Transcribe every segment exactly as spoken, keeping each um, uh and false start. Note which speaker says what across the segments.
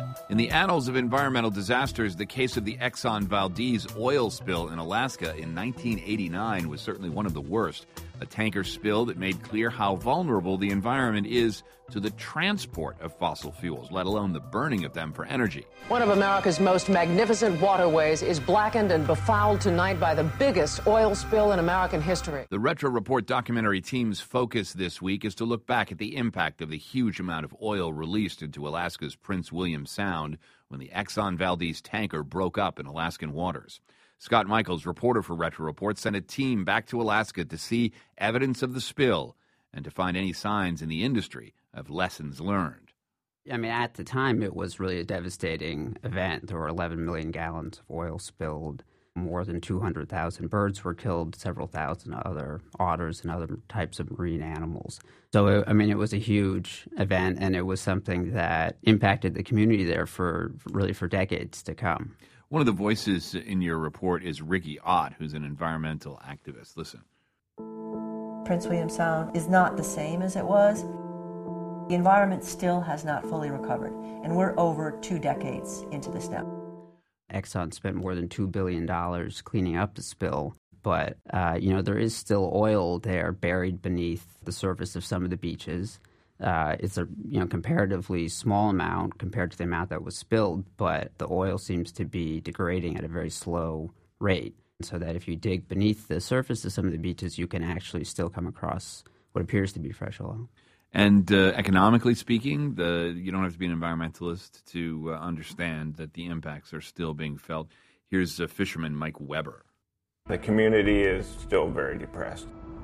Speaker 1: In the annals of environmental disasters, the case of the Exxon Valdez oil spill in Alaska in nineteen eighty-nine was certainly one of the worst. A tanker spill that made clear how vulnerable the environment is to the transport of fossil fuels, let alone the burning of them for energy.
Speaker 2: One of America's most magnificent waterways is blackened and befouled tonight by the biggest oil spill in American history.
Speaker 1: The Retro Report documentary team's focus this week is to look back at the impact of the huge amount of oil released into Alaska's Prince William Sound when the Exxon Valdez tanker broke up in Alaskan waters. Scott Michaels, reporter for Retro Report, sent a team back to Alaska to see evidence of the spill and to find any signs in the industry of lessons learned.
Speaker 3: I mean, at the time, it was really a devastating event. There were eleven million gallons of oil spilled. More than two hundred thousand birds were killed, several thousand other otters and other types of marine animals. So, I mean, it was a huge event, and it was something that impacted the community there for really for decades to come.
Speaker 1: One of the voices in your report is Ricky Ott, who's an environmental activist. Listen.
Speaker 4: Prince William Sound is not the same as it was. The environment still has not fully recovered, and we're over two decades into this now.
Speaker 3: Exxon spent more than two billion dollars cleaning up the spill, but, uh, you know, there is still oil there buried beneath the surface of some of the beaches. Uh, it's a you know comparatively small amount compared to the amount that was spilled, but the oil seems to be degrading at a very slow rate, so that if you dig beneath the surface of some of the beaches, you can actually still come across what appears to be fresh oil.
Speaker 1: And uh, economically speaking, the, you don't have to be an environmentalist to uh, understand that the impacts are still being felt. Here's uh, fisherman Mike Weber.
Speaker 5: The community is still very depressed.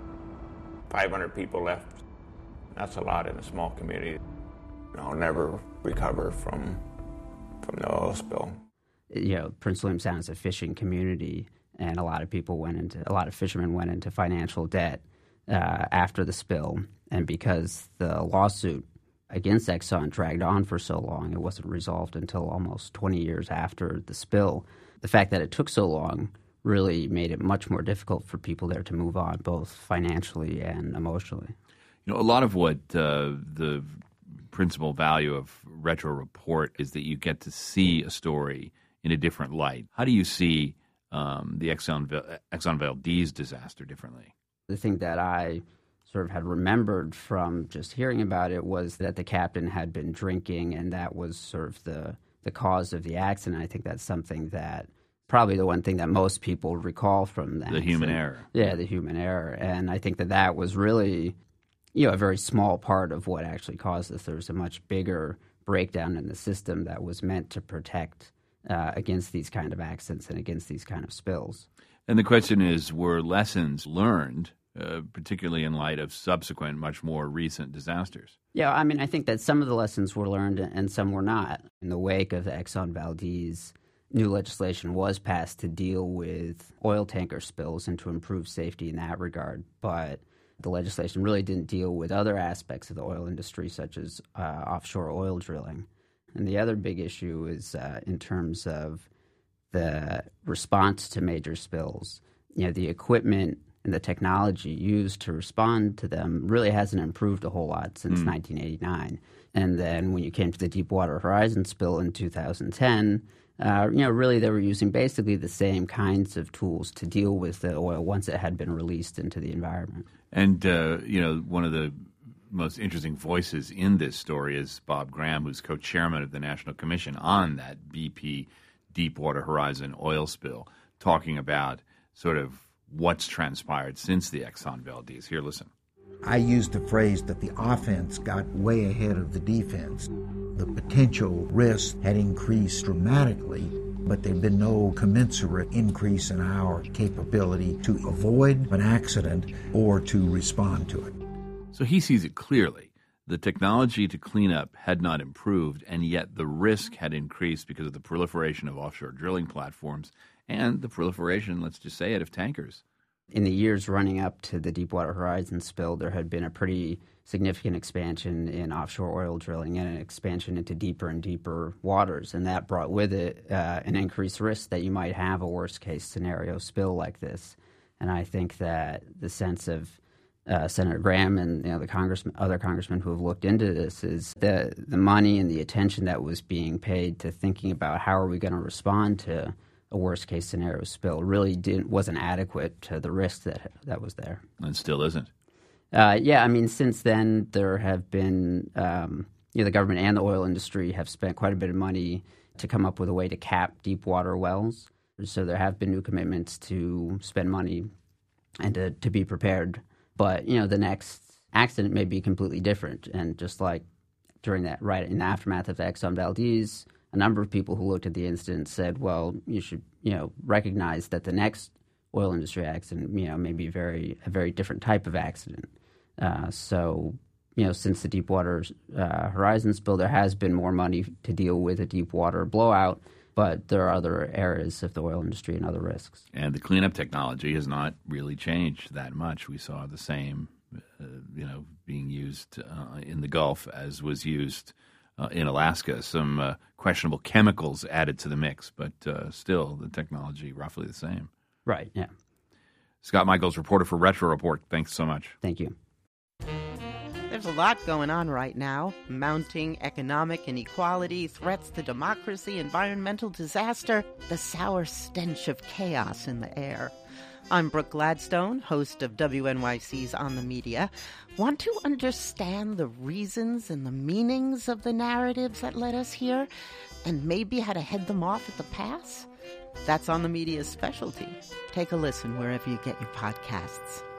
Speaker 5: five hundred people left. That's a lot in a small community. I'll never recover from from the oil spill.
Speaker 3: You know, Prince William Sound is a fishing community, and a lot of people went into, a lot of fishermen went into financial debt uh, after the spill. And because the lawsuit against Exxon dragged on for so long, it wasn't resolved until almost twenty years after the spill. The fact that it took so long really made it much more difficult for people there to move on, both financially and emotionally.
Speaker 1: You know, a lot of what uh, the principal value of Retro Report is that you get to see a story in a different light. How do you see um, the Exxon, Exxon Valdez disaster differently?
Speaker 3: The thing that I sort of had remembered from just hearing about it was that the captain had been drinking, and that was sort of the, the cause of the accident. I think that's something that probably the one thing that most people recall from that.
Speaker 1: The human error.
Speaker 3: Yeah, the human error. And I think that that was really, you know, a very small part of what actually caused this. There was a much bigger breakdown in the system that was meant to protect uh, against these kind of accidents and against these kind of spills.
Speaker 1: And the question is, were lessons learned, uh, particularly in light of subsequent, much more recent disasters?
Speaker 3: Yeah, I mean, I think that some of the lessons were learned and some were not. In the wake of the Exxon Valdez, new legislation was passed to deal with oil tanker spills and to improve safety in that regard. But the legislation really didn't deal with other aspects of the oil industry, such as uh, offshore oil drilling. And the other big issue is uh, in terms of the response to major spills. You know, the equipment and the technology used to respond to them really hasn't improved a whole lot since mm. nineteen eighty-nine. And then when you came to the Deepwater Horizon spill in two thousand ten, uh, you know, really they were using basically the same kinds of tools to deal with the oil once it had been released into the environment.
Speaker 1: And, uh, you know, one of the most interesting voices in this story is Bob Graham, who's co-chairman of the National Commission on that B P Deepwater Horizon oil spill, talking about sort of what's transpired since the Exxon Valdez. Here, listen.
Speaker 6: I used the phrase that the offense got way ahead of the defense. The potential risk had increased dramatically, but there'd been no commensurate increase in our capability to avoid an accident or to respond to it.
Speaker 1: So he sees it clearly. The technology to clean up had not improved, and yet the risk had increased because of the proliferation of offshore drilling platforms and the proliferation, let's just say it, of tankers.
Speaker 3: In the years running up to the Deepwater Horizon spill, there had been a pretty significant expansion in offshore oil drilling and an expansion into deeper and deeper waters, and that brought with it uh, an increased risk that you might have a worst-case scenario spill like this. And I think that the sense of uh, Senator Graham and you know, the congressman, other congressmen who have looked into this is the the money and the attention that was being paid to thinking about how are we going to respond to a worst-case scenario spill really didn't wasn't adequate to the risk that that was there.
Speaker 1: And still isn't.
Speaker 3: Uh, yeah, I mean, since then there have been, um, you know, the government and the oil industry have spent quite a bit of money to come up with a way to cap deep water wells. So there have been new commitments to spend money and to, to be prepared. But, you know, the next accident may be completely different. And just like during that, right in the aftermath of Exxon Valdez, a number of people who looked at the incident said, well, you should, you know, recognize that the next oil industry accident, you know, may be very a very different type of accident. Uh, so, you know, since the Deepwater uh, Horizon spill, there has been more money to deal with a deep water blowout, but there are other areas of the oil industry and other risks.
Speaker 1: And the cleanup technology has not really changed that much. We saw the same, uh, you know, being used uh, in the Gulf as was used uh, in Alaska. Some uh, questionable chemicals added to the mix, but uh, still the technology roughly the same.
Speaker 3: Right, yeah.
Speaker 1: Scott Michaels, reporter for Retro Report. Thanks so much.
Speaker 3: Thank you.
Speaker 7: There's a lot going on right now. Mounting economic inequality, threats to democracy, environmental disaster, the sour stench of chaos in the air. I'm Brooke Gladstone, host of W N Y C's On the Media. Want to understand the reasons and the meanings of the narratives that led us here, and maybe how to head them off at the pass? That's On the Media's specialty. Take a listen wherever you get your podcasts.